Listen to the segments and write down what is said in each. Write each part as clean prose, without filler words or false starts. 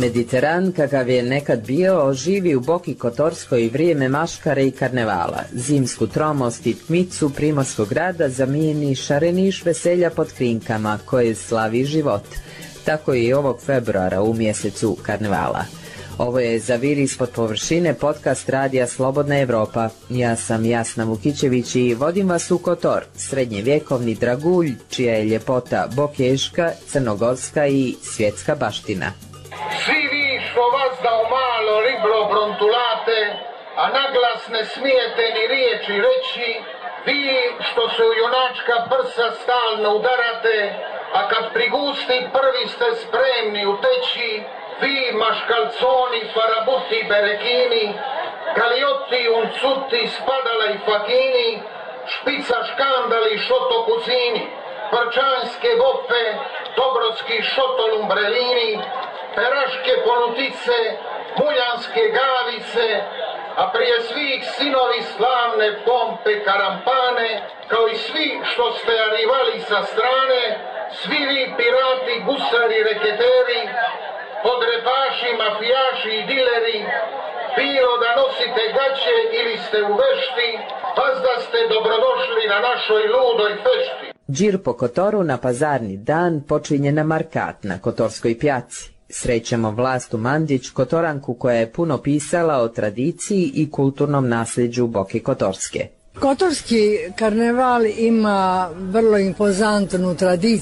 Mediteran, kakav je nekad bio, živi u Boki Kotorskoj vrijeme maškare i karnevala. Zimsku tromost i tmicu primorskog grada zamijeni šareniš veselja pod krinkama, koje slavi život. Tako je i ovog februara u mjesecu karnevala. Ovo je Zavir ispod površine, podcast radija Slobodna Evropa. Ja sam Jasna Vukićević i vodim vas u Kotor, srednjevjekovni dragulj, čija je ljepota bokeška, crnogorska i svjetska baština. Svi vi što vas da o malo riblo brontulate, a naglas ne smijete ni riječi reći, vi što se u junačka prsa stalno udarate, a kad prigusti prvi ste spremni uteći, vi maškalconi, farabuti, berekini, galiotti, uncuti, spadala i fakini, špica škandali, šoto kuzini, prčanske vope, dobrotski šotolumbrelini, peraške ponutice, muljanske gavice, a prije svih sinovi slavne pompe karampane, kao i svi što ste arivali sa strane, svi vi pirati, gusari, reketeri, podrepaši, mafijaši i dileri, bilo da nosite gaće ili ste u vešti, pas da ste dobrodošli na našoj ludoj fešti. Džir po Kotoru na pazarni dan počinje na Markat na Kotorskoj pjaci. Srećemo Vlastu Mandić, Kotoranku koja je puno pisala o tradiciji i kulturnom nasljeđu Boke Kotorske. Kotorski karneval ima vrlo impozantnu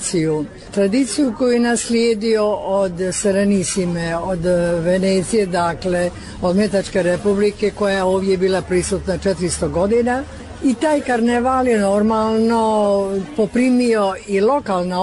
tradiciju koju je naslijedio od Serenissime, od Venecije, dakle od Metačke republike koja je ovdje bila prisutna 400 godina. I taj karneval je normalno poprimio i lokalna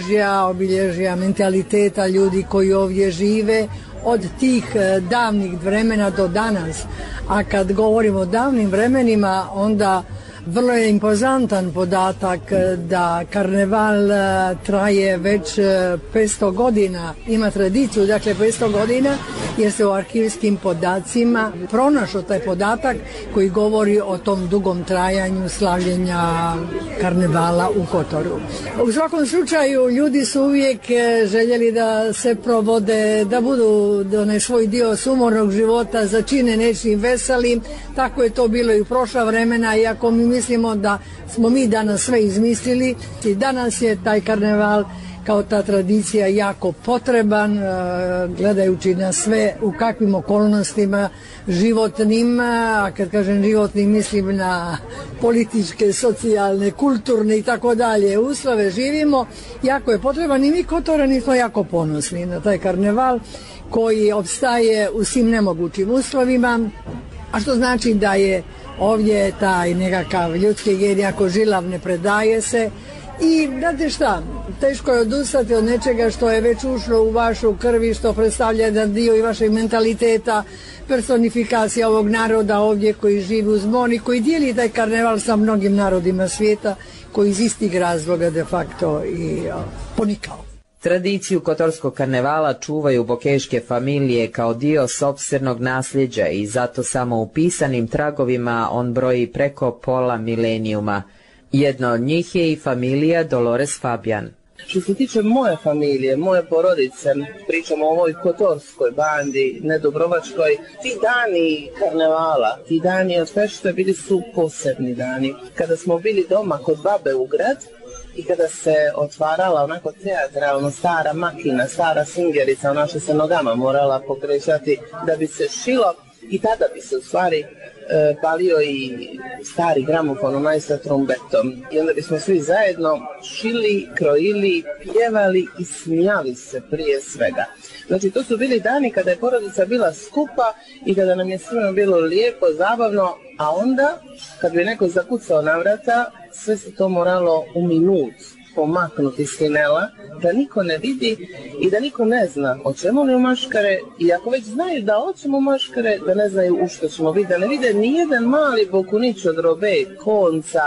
obilježja mentaliteta ljudi koji ovdje žive od tih davnih vremena do danas. A kad govorimo o davnim vremenima, onda vrlo je impozantan podatak da karneval traje već 500 godina, ima tradiciju, dakle 500 godina, jer se u arhivskim podacima pronašao taj podatak koji govori o tom dugom trajanju slavljenja karnevala u Kotoru. U svakom slučaju ljudi su uvijek željeli da se provode, da budu onaj svoj dio sumornog života začine nečim veselim. Tako je to bilo i u prošla vremena, iako mi mislimo da smo mi danas sve izmislili. I danas je taj karneval kao ta tradicija jako potreban, gledajući na sve u kakvim okolnostima životnim, a kad kažem životnim mislim na političke, socijalne, kulturne i tako dalje uslove živimo, jako je potreban i mi Kotorani smo jako ponosni na taj karneval koji opstaje u svim nemogućim uslovima, a što znači da je ovdje taj nekakav ljudski gen jako žilav, ne predaje se. I znate šta, teško je odustati od nečega što je već ušlo u vašu krvi, što predstavlja jedan dio i vašeg mentaliteta, personifikacija ovog naroda ovdje koji živi uz more i koji dijeli taj karneval sa mnogim narodima svijeta koji iz istih razloga de facto i ponikao. Tradiciju kotorskog karnevala čuvaju bokeške familije kao dio sopstvenog nasljeđa i zato samo u pisanim tragovima on broji preko pola milenijuma. Jedna od njih je i familija Dolores Fabian. Što se tiče moje familije, moje porodice, pričamo o ovoj kotorskoj bandi, ne Dubrovačkoj, ti dani karnevala, ti dani od fešte bili su posebni dani. Kada smo bili doma kod babe u grad i kada se otvarala onako teatralno stara makina, stara singerica, ona što se nogama morala pokrećati da bi se šilo i tada bi se u stvari palio i stari gramofon onaj sa trombetom i onda bismo svi zajedno šili, krojili, pjevali i smijali se prije svega. Znači to su bili dani kada je porodica bila skupa i kada nam je svima bilo lijepo, zabavno, a onda kad bi neko zakucao na vrata, sve se to moralo u minut pomaknuti s hinela, da niko ne vidi i da niko ne zna o čemu li u maškare, i ako već znaju da hoćemo maškare, da ne znaju u što ćemo vidjeti, da ne vide nijedan mali bokunić od robe, konca,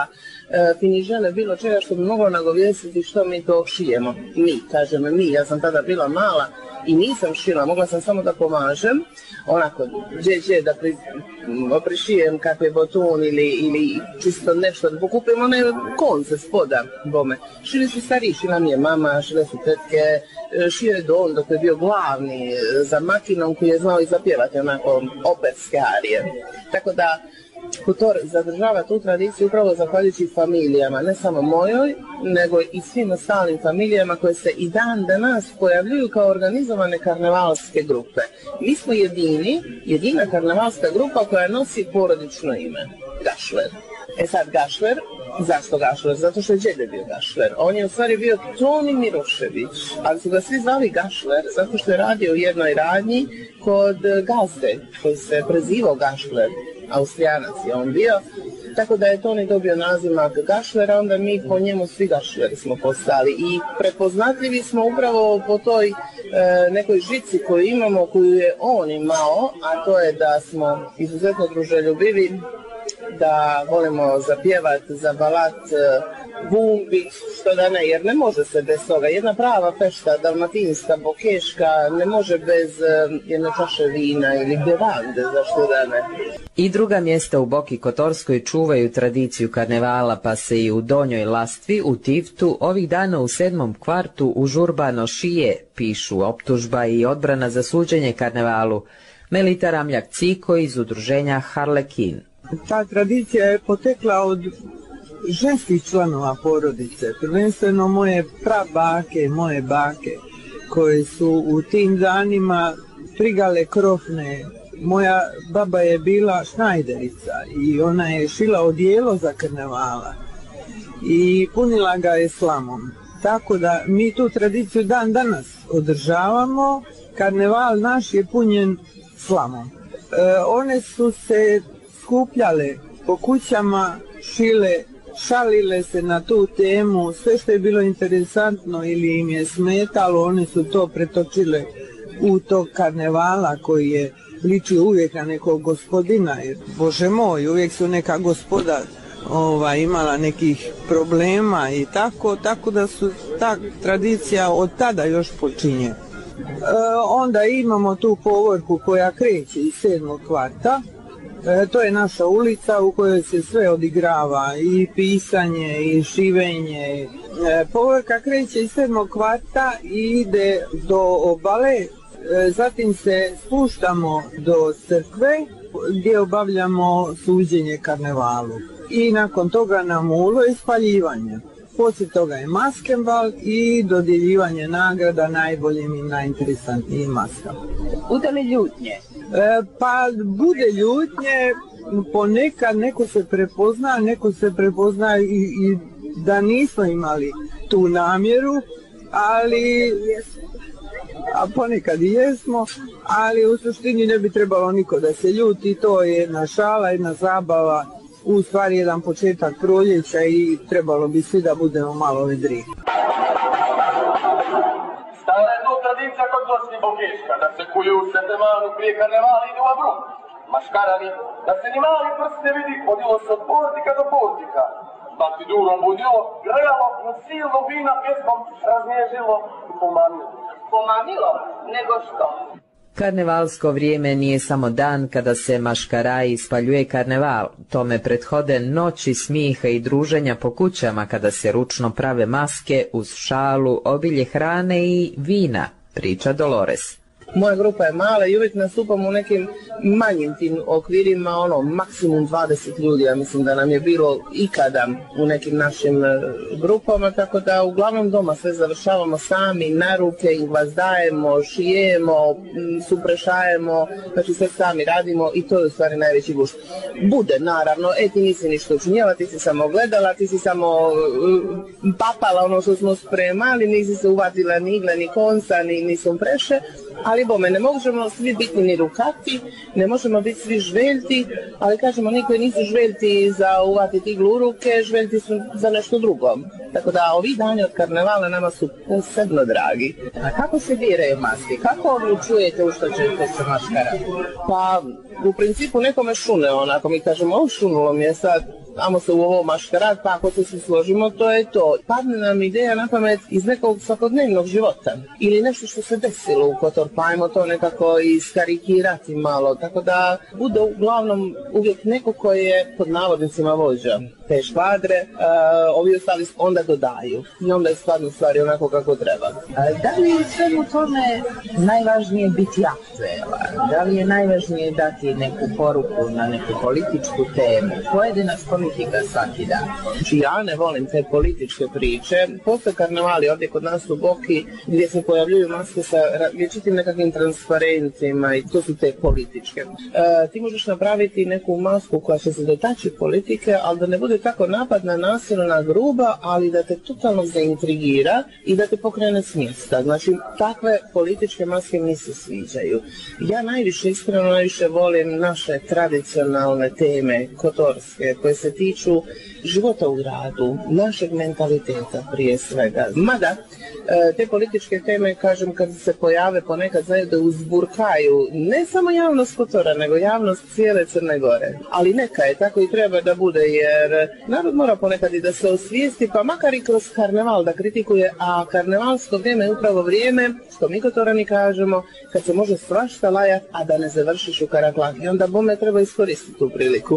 finižele, bilo čega što bi moglo nagovijestiti što mi to šijemo. Kažem mi, ja sam tada bila mala i nisam šila, mogla sam samo da pomažem, onako, da prišijem kakve botun ili čisto nešto, da pokupim one konce spoda bome. Šili su stariji, šila mi je mama, šile su tetke, šio je Don dok je bio glavni za makinom koji je znao i zapjevati onako operske arije. Tako da Kotor zadržava tu tradiciju upravo zahvaljujući familijama, ne samo mojoj, nego i svim ostalim familijama koje se i dan danas pojavljuju kao organizovane karnevalske grupe. Mi smo jedina karnevalska grupa koja nosi porodično ime, Gašver. Sad Gašver, zašto Gašver? Zato što je djede bio Gašver. On je u stvari bio Toni Mirošević, ali su ga svi zvali Gašver zato što je radio u jednoj radnji kod gazde koji se prezivao Gašver. Austrijanac je on bio, tako da je Toni dobio nazimak Gašvera, onda mi po njemu svi Gašveri smo postali i prepoznatljivi smo upravo po toj nekoj žici koju imamo, koju je on imao, a to je da smo izuzetno druželjubivi, da volimo zapjevat, zabalat, bumbi, što da ne, jer ne može se bez toga. Jedna prava fešta, dalmatinska, bokeška, ne može bez jedne čaše vina ili bevande, zašto da ne. I druga mjesta u Boki Kotorskoj čuvaju tradiciju karnevala, pa se i u Donjoj Lastvi, u Tivtu, ovih dana u 7. kvartu užurbano šije, pišu optužba i odbrana za suđenje karnevalu. Melita Ramljak-Ciko iz udruženja Harlekin. Ta tradicija je potekla od ženskih članova porodice, prvenstveno moje prabake, moje bake, koje su u tim danima trigale krofne. Moja baba je bila šnajderica i ona je šila odijelo za karnevala i punila ga je slamom. Tako da mi tu tradiciju dan danas održavamo, karneval naš je punjen slamom. One su se skupljale po kućama, šile, šalile se na tu temu, sve što je bilo interesantno ili im je smetalo, oni su to pretočile u tog karnevala koji je ličio uvijek na nekog gospodina, jer Bože moj, uvijek su neka gospoda imala nekih problema i tako da su ta tradicija od tada još počinje. Onda imamo tu povorku koja kreće iz 7. kvarta. To je naša ulica u kojoj se sve odigrava, i pisanje, i šivenje. Povorka kreće iz 7. kvarta i ide do obale, zatim se spuštamo do crkve gdje obavljamo suđenje karnevalu. I nakon toga na mulo je spaljivanje. Poslije toga je maskenbal i dodjeljivanje nagrada najboljim i najinteresantnijim maskama. Bude li ljutnje? Pa bude ljutnje, ponekad neko se prepozna i da nismo imali tu namjeru, ali ponekad i jesmo, ali u suštini ne bi trebalo niko da se ljuti, to je jedna šala, jedna zabava, u stvari jedan početak proljeća i trebalo bi svi da budemo malo vedri. Stara je to tradicija kod Bosni Bokeška, da se kuju u Setemanu prije karnevala idu u Abruk. Maškarani, da se ni mali prst ne vidi, hodilo se od portika do portika. Bati durom budilo, grejalo, na silno vina pjesmom raznježilo i pomamilo. Pomamilo? Nego što? Karnevalsko vrijeme nije samo dan kada se maškaraji spaljuje karneval, tome prethode noći smijeha i druženja po kućama kada se ručno prave maske uz šalu, obilje hrane i vina, priča Dolores. Moja grupa je mala i uvijek nastupamo u nekim manjim tim okvirima, maksimum 20 ljudi, ja mislim da nam je bilo ikada u nekim našim grupama, tako da uglavnom doma sve završavamo sami, na ruke ih gvazdajemo, šijemo, suprešajemo, znači sve sami radimo i to je u stvari najveći gušt. Bude, naravno, ti nisi ništa učinjela, ti si samo gledala, ti si samo papala ono što smo spremali, nisi se uvatila ni igle, ni konca, ni sumpreše, ali bome, ne možemo svi biti ni rukati, ne možemo biti svi žveljti, ali kažemo, oni koji nisu žveljti za uvatiti iglu u ruke, žveljti su za nešto drugo. Tako da ovi dani od karnevala nama su posebno dragi. A kako se biraju maske? Kako odlučujete u što ćete se maškarati? Pa, u principu nekome šune, onako mi kažemo, šunulo mi je sad, amo se u ovo maškarad, pa ako se svi složimo, to je to. Padne nam ideja na pamet iz nekog svakodnevnog života ili nešto što se desilo u Kotor, pa ajmo to nekako iskarikirati malo, tako da bude uglavnom uvijek neko koji je pod navodnicima vođa te škvadre, ovi ostali onda dodaju i onda je stvarno stvari onako kako treba. Da li je svemu tome najvažnije biti aktuelan? Da li je najvažnije dati neku poruku na neku političku temu? Pojedina politika svaki dan. Znači ja ne volim te političke priče. Postoje karnevali ovdje kod nas u Boki gdje se pojavljuju maske sa vječitim nekakvim transparentima i to su te političke. Ti možeš napraviti neku masku koja će se dotaći politike, ali da ne bude tako napadna, nasilna, gruba, ali da te totalno zaintrigira i da te pokrene s mjesta. Znači, takve političke maske mi se sviđaju. Ja najviše volim naše tradicionalne teme, kotorske, koje se tiču života u gradu, našeg mentaliteta prije svega. Mada, te političke teme, kažem, kad se pojave ponekad zajedno uzburkaju ne samo javnost Kotora, nego javnost cijele Crne Gore. Ali neka je, tako i treba da bude, jer narod mora ponekad i da se osvijesti, pa makar i kroz karneval da kritikuje, a karnevalsko vrijeme je upravo vrijeme, što mi Kotorani kažemo, kad se može svašta lajat, a da ne završiš u karaklak. I onda bome treba iskoristiti tu priliku.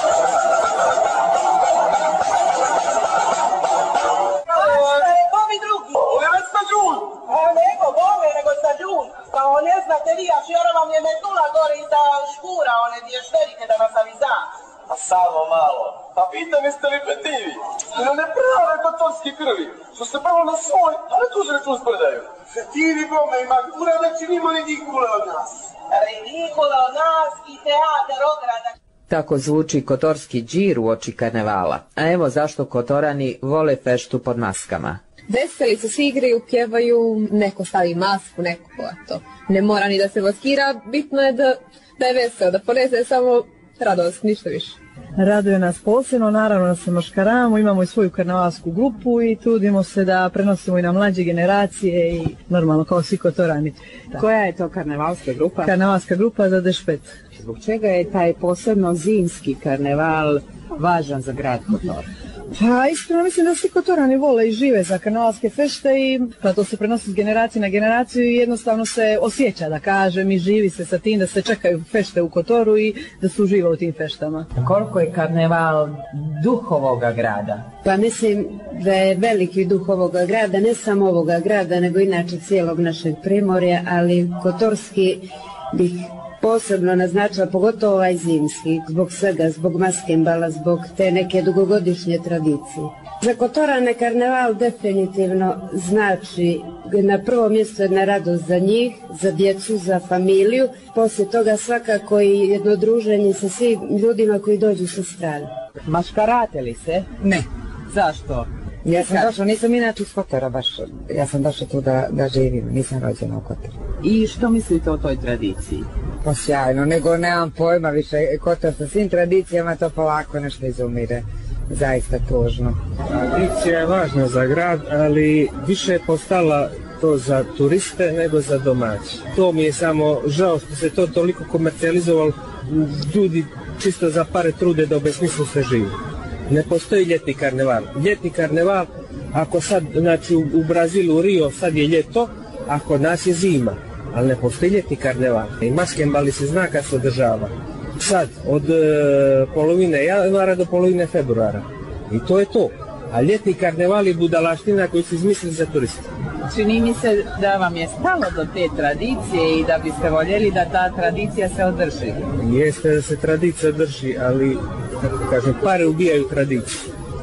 Kao ne znate vi, a Šjora vam je metnula gore iza škura, one dješterike da nas aviza. A samo malo. Pa pitam jeste li petivi? Ili ne prave kotorski krvi, što se prvo na svoj, a ne tuži račun spredaju. Petivi bome, ima kura, znači nima ridikule od nas. Ridikule od nas i teatar ograda. Tako zvuči kotorski džir uoči karnevala. A evo zašto Kotorani vole feštu pod maskama. Veseli se igraju, pjevaju, neko stavi masku, neko to. Ne mora ni da se maskira, bitno je da je vesel, da ponese samo radost, ništa više. Raduje nas posebno, naravno da se maškaramo, imamo i svoju karnevalsku grupu i trudimo se da prenosimo i na mlađe generacije i normalno kao svi Kotorani. Koja je to karnevalska grupa? Karnevalska grupa za Dešpet. Zbog čega je taj posebno zimski karneval važan za grad Kotor? Pa iskreno mislim da svi Kotorani vole i žive za karnevalske fešte i pa to se prenosi s generacije na generaciju i jednostavno se osjeća, da kažem, i živi se sa tim da se čekaju fešte u Kotoru i da se uživa u tim feštama. Koliko je karneval duh ovoga grada? Pa mislim da je veliki duh ovoga grada, ne samo ovoga grada, nego inače cijelog našeg Primorja, ali kotorski bih posebno naznačila, pogotovo ovaj zimski, zbog svega, zbog maskembala, zbog te neke dugogodišnje tradicije. Za Kotorane karneval definitivno znači na prvo mjesto jedna radost za njih, za djecu, za familiju, poslije toga svakako i jedno druženje sa svim ljudima koji dođu sa strane. Maškarate li se? Ne. Zašto? Ja sam došla, nisam inače iz Kotora baš, ja sam došla tu da živim, nisam rođena u Kotoru. I što mislite o toj tradiciji? Pa sjajno, nego nemam pojma više, Kotor sa svim tradicijama to polako nešto izumire, zaista tužno. Tradicija je važna za grad, ali više je postala to za turiste nego za domaće. To mi je samo žao što se to toliko komercijalizovalo, ljudi čisto za pare trude da obesmislu se živi. Ne postoji ljetni karneval. Ljetni karneval, ako sad, znači u Brazilu, Rio, sad je ljeto, a kod nas je zima. Ali ne postoji ljetni karneval. I maskembali se zna kad se održava. Sad, od polovine januara do polovine februara. I to je to. A ljetni karneval je budalaština koju su izmislili za turiste. Čini mi se da vam je stalo do te tradicije i da biste voljeli da ta tradicija se održi. Jeste da se tradicija održi, ali, kako kažem, pare ubijaju tradiciju.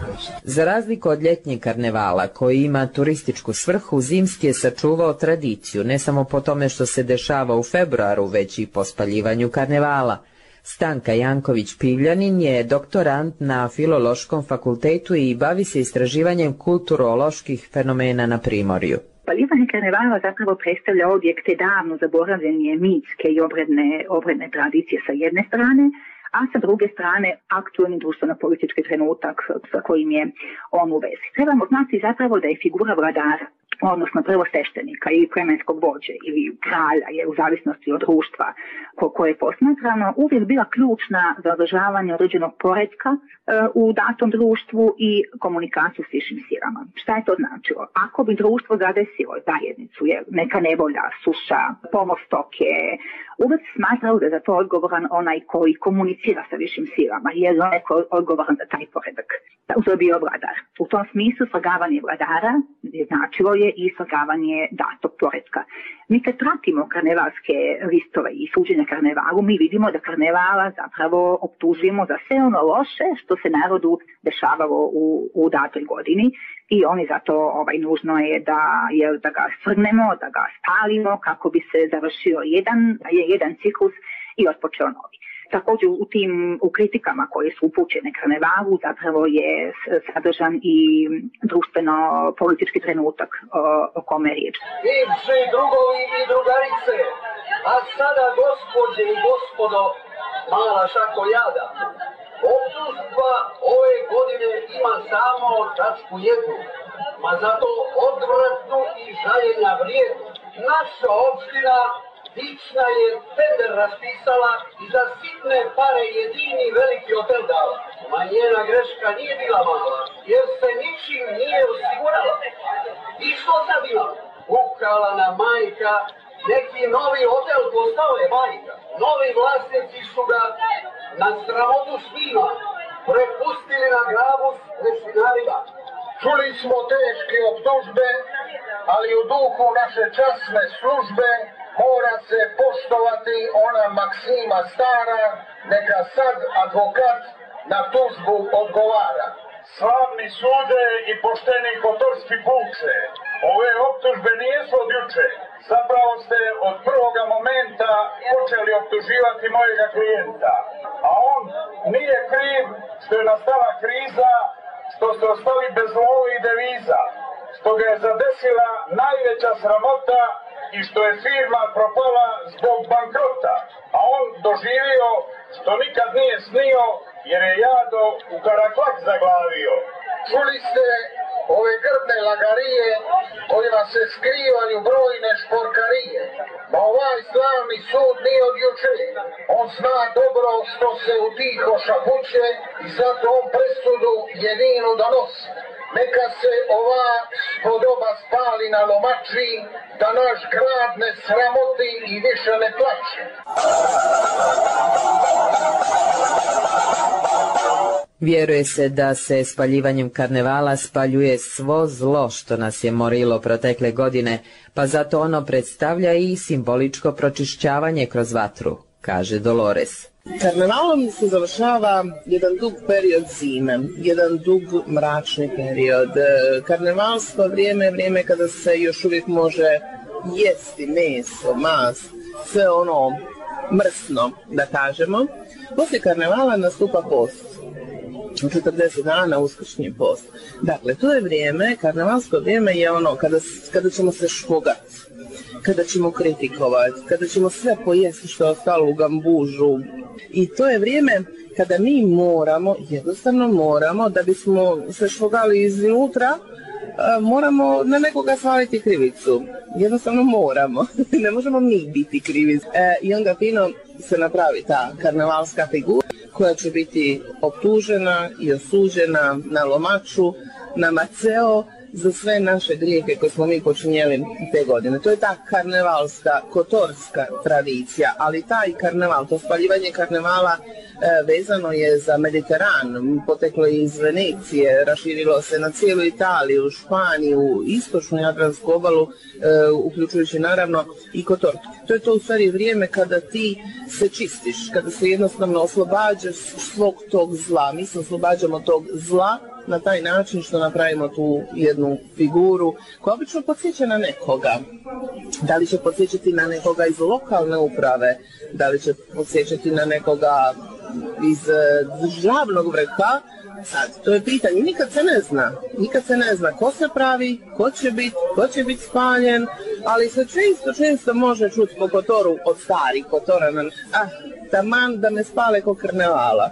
Za razliku od ljetnjeg karnevala, koji ima turističku svrhu, zimski je sačuvao tradiciju, ne samo po tome što se dešava u februaru, već i po spaljivanju karnevala. Stanka Janković-Pivljanin je doktorant na Filološkom fakultetu i bavi se istraživanjem kulturoloških fenomena na Primorju. Spaljivanje karnevala zapravo predstavlja objekte davno zaboravljene mitske i obredne tradicije sa jedne strane, a sa druge strane aktualni društveno-politički trenutak sa kojim je on u vezi. Trebamo znati zapravo da je figura vladara odnosno prvosteštenika ili plemenskog vođe ili kralja, je u zavisnosti od društva koje je posmatrano, uvijek bila ključna za održavanje određenog poretka u datom društvu i komunikaciju s višim silama. Šta je to značilo? Ako bi društvo zadesilo zajednicu, neka nevolja, suša, pomor stoke, uvijek smatrao da je za to odgovoran onaj koji komunicira sa višim silama, jer je onaj odgovoran za taj poredak. To je bio vladar. U tom smislu slagavanje vladara značilo je i slagavanje datog poretka. Mi kad pratimo karnevalske listove i suđenja karnevalu, mi vidimo da karnevala zapravo optužujemo za sve ono loše što se narodu dešavalo u datoj godini i oni zato nužno je da ga svrgnemo, da ga spalimo kako bi se završio jedan ciklus i otpočeo novi. Također u kritikama koje su upućene karnevalu zapravo je sadržan i društveno-politički trenutak o kome je riječ. Bivši drugovi i drugarice, a sada gospođe i gospodo, mala šako jada. Optužba ove godine ima samo tačku jednu, ma zato odvratnu i žaljenja vrijednu. Naša opština Dična je tender raspisala i za sitne pare jedini veliki hotel dala. Ma njena greška nije bila mala, jer se ničim nije osigurala. I što sad ima? Ukrala na majka, neki novi hotel postao je majka. Novi vlasnici su ga na sramotu svima prepustili na glavu s resinarima. Čuli smo teške optužbe, ali u duhu naše časne službe mora se poštovati ona maksima stara, neka sad advokat na tužbu odgovara. Slavni sude i pošteni kotorski puče, ove optužbe nijesu od juče. Zapravo ste od prvoga momenta počeli optuživati mojega klijenta. A on nije kriv što je nastala kriza, što ste ostali bez love i deviza, što ga je zadesila najveća sramota i što je firma propala zbog bankrota, a on doživio što nikad nije snio jer je jado u karaklak zaglavio. Čuli ste ove grdne lagarije kojima se skrivaju brojne šporkarije. Ma ovaj slavni sud nije od juče. On zna dobro što se u tiho šapuće i zato on presudu jedinu donosi. Neka se ova spodoba spali na lomači, da naš grad ne sramoti i više ne plaće. Vjeruje se da se spaljivanjem karnevala spaljuje svo zlo što nas je morilo protekle godine, pa zato ono predstavlja i simboličko pročišćavanje kroz vatru, kaže Dolores. Karnevalom se završava jedan dug period zime, jedan dug mračni period. Karnevalsko vrijeme je vrijeme kada se još uvijek može jesti meso, mas, sve ono mrsno, da kažemo. Poslije karnevala nastupa post. 40 dana uskršnji post. Dakle, to je vrijeme, karnevalsko vrijeme je ono kada ćemo se špogati, kada ćemo kritikovati, kada ćemo sve pojesti što je ostalo u gambužu. I to je vrijeme kada mi jednostavno moramo, da bismo se špogali iznutra, moramo na nekoga svaliti krivicu. Jednostavno moramo. Ne možemo mi biti krivi. I onda fino se napravi ta karnevalska figura koja će biti optužena i osuđena na lomaču, na maceo, za sve naše grijehe koje smo mi počinjeli te godine. To je ta karnevalska, kotorska tradicija, ali taj karneval, to spaljivanje karnevala vezano je za Mediteran, poteklo je iz Venecije, raširilo se na cijelu Italiju, Španiju, istočnu Jadransku obalu, uključujući naravno i kotor. To je to u stvari vrijeme kada ti se čistiš, kada se jednostavno oslobađaš svog tog zla. Mi se oslobađamo tog zla na taj način što napravimo tu jednu figuru koja obično podsjeća na nekoga. Da li će podsjećati na nekoga iz lokalne uprave, da li će podsjećati na nekoga iz državnog vrha. Sad, to je pitanje, nikad se ne zna ko se pravi, ko će biti spaljen, ali se često može čuti po kotoru od starih kotorana, taman da me spale ko karnevala.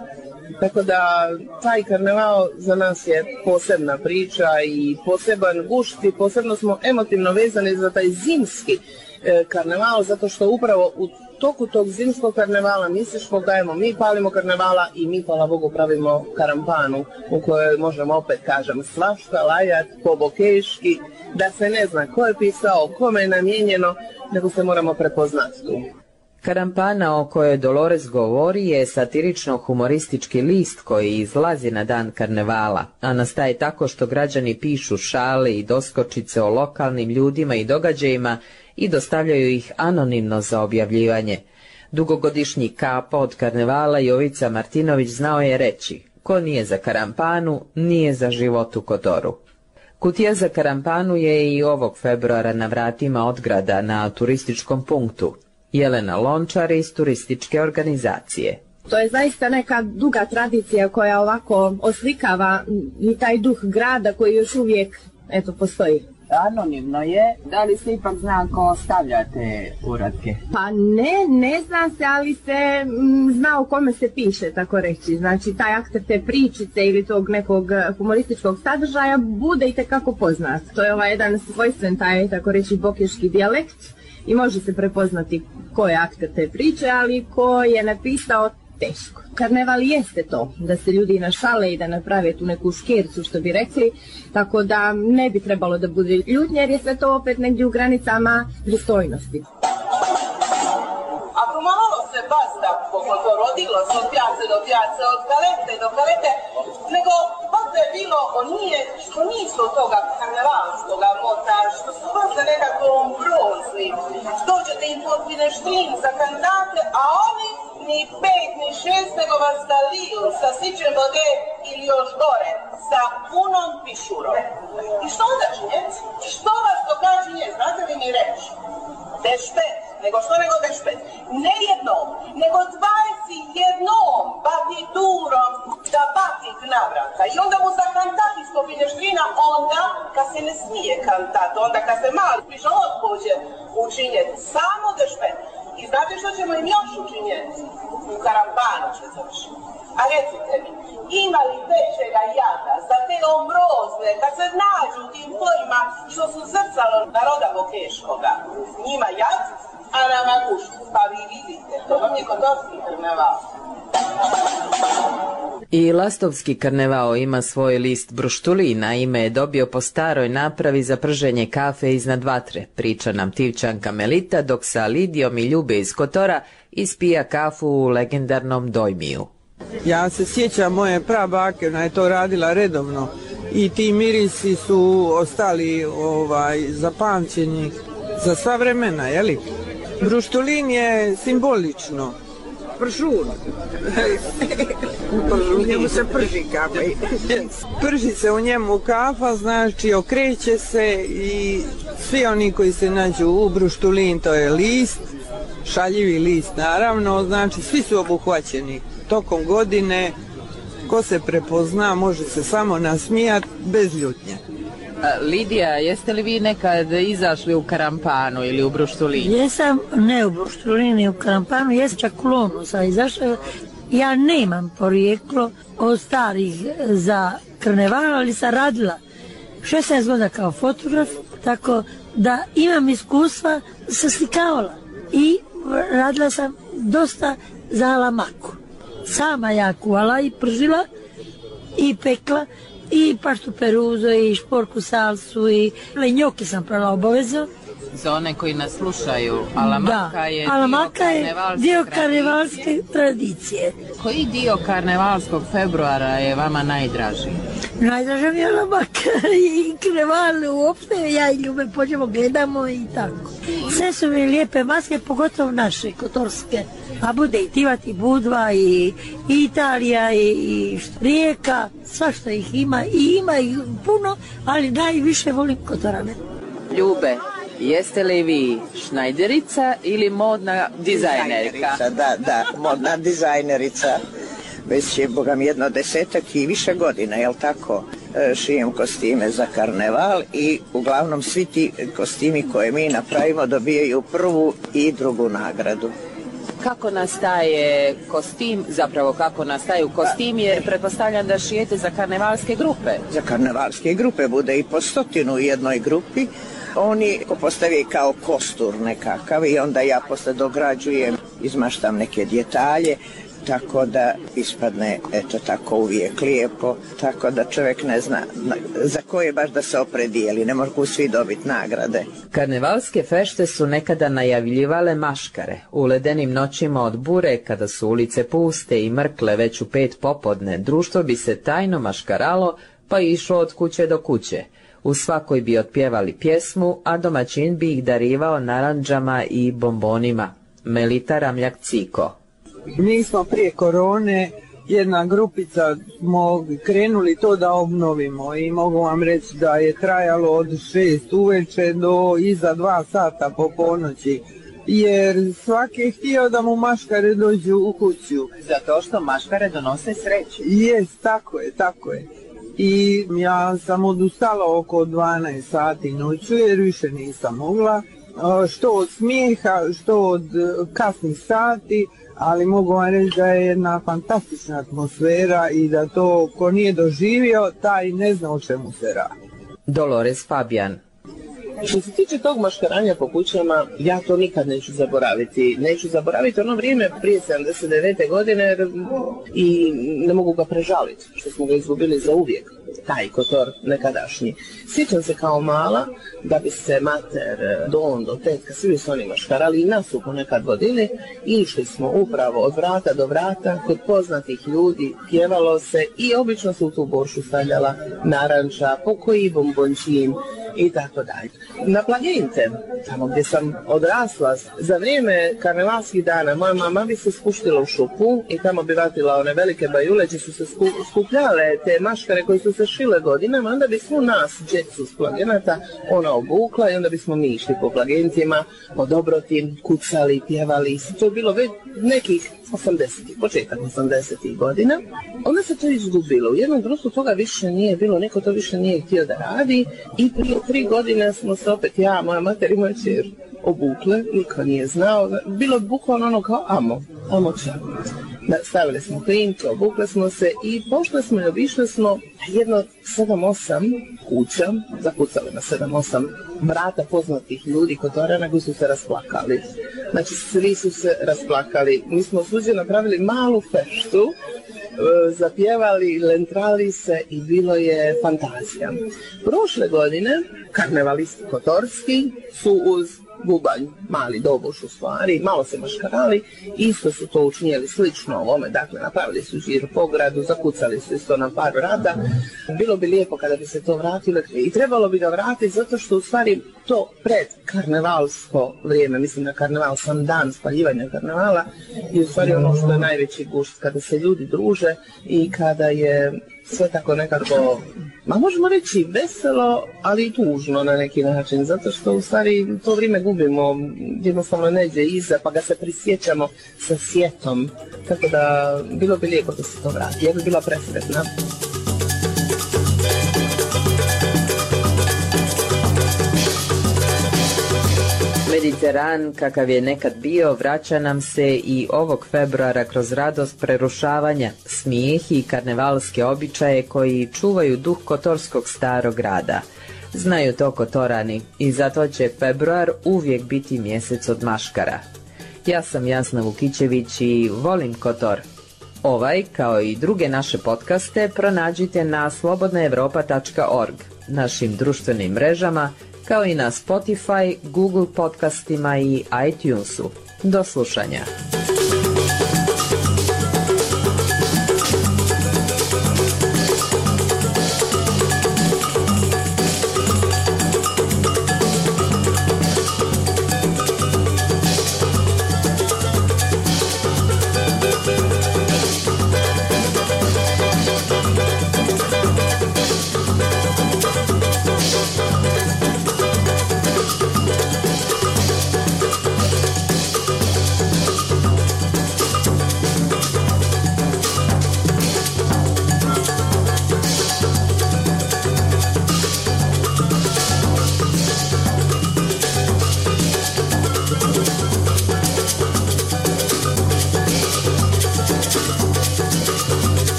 Tako da taj karneval za nas je posebna priča i poseban gušt i posebno smo emotivno vezani za taj zimski karneval, zato što upravo u toku tog zimskog karnevala mi se špogajemo, mi palimo karnevala i mi, hvala Bogu, pravimo karampanu u kojoj možemo, opet kažem, svašta lajat po bokeški, da se ne zna ko je pisao, kome je namijenjeno, nego se moramo prepoznati tu. Karampana o kojoj Dolores govori je satirično-humoristički list koji izlazi na dan karnevala, a nastaje tako što građani pišu šale i doskočice o lokalnim ljudima i događajima i dostavljaju ih anonimno za objavljivanje. Dugogodišnji kapa od karnevala Jovica Martinović znao je reći: ko nije za karampanu, nije za život u Kotoru. Kutija za karampanu je i ovog februara na vratima Odgrada na turističkom punktu. Jelena Lončar iz turističke organizacije. To je zaista neka duga tradicija koja ovako oslikava i taj duh grada koji još uvijek postoji. Anonimno je, da li se ipak zna ko stavlja te uratke? Pa ne zna se, ali se zna o kome se piše, tako reći. Znači, taj akter te pričice ili tog nekog humorističkog sadržaja bude i tekako poznat. To je jedan svojstven taj, tako reći, bokeški dijalekt i može se prepoznati ko je akter te priče, ali ko je napisao, teško. Karneval jeste to, da se ljudi našale i da naprave tu neku škercu, što bi rekli, tako da ne bi trebalo da bude ljutnje, jer je sve to opet negdje u granicama pristojnosti. Ako malo se basta to rodilo se od pijace do pijace, od kalete do kalete, nego basta je bilo što nisu od toga karnevalskoga mota, što su basta nekako brozni. Dođete im pod pineštrin za kandidate, a oni ni 5 ni 6, nego vas zaliju sa sićem vode ili još gore, sa punom pišurom. I što onda činjeti? Što vas to kaže nje? Znate li mi reći? Dešpet, nego što nego dešpet? Ne jednom, nego 21 batiturom da batik navrata. I onda mu za kantat ispod pinještrina, onda kad se ne smije kantat, onda kad se mali piše odpođe učinjeti, samo dešpet. I znate što ćemo im još učinjeti? U karampanu će završiti. A recite mi, ima li većega jada za te ombrozne, kad se nađu u tim pojima što su zrcalo naroda bokeškoga? Njima jad, a nama gušt. Pa vi vidite, to vam je kotorski karneval. I lastovski karneval ima svoj list bruštulina, ime je dobio po staroj napravi za prženje kafe iznad vatre, priča nam Tivčanka Melita, dok sa Lidijom i Ljube iz Kotora ispija kafu u legendarnom Dojmiju. Ja se sjećam moje prabake, ona je to radila redovno i ti mirisi su ostali zapamćeni za sva vremena, jeli? Bruštulin je simbolično. Pršun. U njemu se prži kafa. Prži se u njemu kafa, znači okreće se i svi oni koji se nađu u bruštulin, to je list, šaljivi list naravno, znači svi su obuhvaćeni tokom godine. Ko se prepozna može se samo nasmijati bez ljutnje. Lidija, jeste li vi nekad izašli u karampanu ili u bruštulin? Jesam, ne u bruštulini, u karampanu, jesam čak u Lonu sam izašla. Ja nemam porijeklo od starih za karneval, ali sam radila 16 godina kao fotograf, tako da imam iskustva, sam slikavala i radila sam dosta za alamaku. Sama ja kuvala i pržila i pekla i paštu peruzo i šporku salsu i njoke sam prala obavezno. Za one koji nas slušaju, alamaka je dio karnevalske tradicije. Koji dio karnevalskog februara je vama najdraži? Najdraža mi je alamaka i karneval uopšte, ja i Ljube pođemo, gledamo i tako. Sve su mi lijepe maske, pogotovo naše, kotorske. A bude i Tivat, i Budva, i Italija, i Rijeka, svašta ih ima i ima ih puno, ali najviše volim Kotorane. Ljube, jeste li vi šnajderica ili modna dizajnerka? Da, modna dizajnerica. Već je, boga mi, 10 i više godina, jel tako? Šijem kostime za karneval i uglavnom svi ti kostimi koje mi napravimo dobijaju prvu i drugu nagradu. Kako nastaje kostim, zapravo kako nastaju kostim, jer pretpostavljam da šijete za karnevalske grupe. Za karnevalske grupe bude i po 100 u jednoj grupi. Oni postavi kao kostur nekakav i onda ja posle dograđujem, izmaštam neke detalje, tako da ispadne eto tako uvijek lijepo, tako da čovjek ne zna za koje baš da se opredijeli, ne mogu svi dobiti nagrade. Karnevalske fešte su nekada najavljivale maškare. U ledenim noćima od bure, kada su ulice puste i mrkle već u 5 popodne, društvo bi se tajno maškaralo pa išlo od kuće do kuće. U svakoj bi otpjevali pjesmu, a domaćin bi ih darivao narandžama i bombonima. Melita Ramljak-Ciko. Mi smo prije korone, jedna grupica, smo krenuli to da obnovimo i mogu vam reći da je trajalo od 6 uveče do iza 2 sata po ponoći, jer svaki je htio da mu maškare dođu u kuću. Zato što maškare donose sreću. Jest, tako je. I ja sam odustala oko 12 sati noću jer više nisam mogla, što od smijeha, što od kasnih sati, ali mogu vam reći da je jedna fantastična atmosfera i da to ko nije doživio, taj ne zna o čemu se radi. Dolores Fabijan. Što se tiče tog maškaranja po kućama, ja to nikad neću zaboraviti. Neću zaboraviti ono vrijeme prije 79. godine i ne mogu ga prežaliti, što smo ga izgubili za uvijek, taj kotor nekadašnji. Sjećam se kao mala da bi se mater, do tetka, svi su oni maškarali i nas su ponekad vodili. Išli smo upravo od vrata do vrata, kod poznatih ljudi, pjevalo se i obično su u tu boršu stavljala naranča, pokoji bombončin i tako dalje. Na Plagente, tamo gdje sam odrasla, za vrijeme karnevalskih dana moja mama bi se spuštila u šupu i tamo bi vatila one velike bajule gdje su se skupljale te maškare koji su se šile godinama, onda bi svu nas, djecu s Plagenata, ona obukla i onda bismo mi išli po Plagentima, po dobrotim, kucali, pjevali. To je bilo već nekih 80-ih, početak 80-ih godina. Onda se to izgubilo. U jednom društvu toga više nije bilo, niko to više nije htio da radi i prije 3 godine smo se opet ja, moja mater i moja čer obukle, niko nije znao. Bilo je bukvalno ono kao amo čak. Stavili smo klinke, obukle smo se i pošle smo i obišli smo jedno 7-8 kuća, zakucali na 7-8 vrata poznatih ljudi kotorana koji su se rasplakali. Znači svi su se rasplakali. Mi smo suđe napravili malu feštu, zapjevali, lentrali se i bilo je fantazija. Prošle godine karnevalisti kotorski su uz bubanj, mali doboš u stvari, malo se maškarali, isto su to učinjeli slično ovome, dakle napravili su žir po gradu, zakucali su isto na par vrata. Bilo bi lijepo kada bi se to vratilo i trebalo bi ga vratiti zato što u stvari to pred karnevalsko vrijeme, mislim na karneval, sam dan spaljivanja karnevala i u stvari ono što je najveći gušt, kada se ljudi druže i kada je sve tako nekako, možemo reći veselo, ali i tužno na neki način, zato što u stvari to vrijeme gubimo, jednostavno neđe iza, pa ga se prisjećamo sa sjetom, tako da bilo bi lijepo da se to vrati, ja bi bila presretna. Mediteran, kakav je nekad bio, vraća nam se i ovog februara kroz radost prerušavanja, smijeh i karnevalske običaje koji čuvaju duh kotorskog starog grada. Znaju to kotorani i zato će februar uvijek biti mjesec od maškara. Ja sam Jasna Vukićević i volim Kotor. Ovaj, kao i druge naše podcaste, pronađite na slobodnaevropa.org, našim društvenim mrežama, kao i na Spotify, Google podcastima i iTunesu. Do slušanja.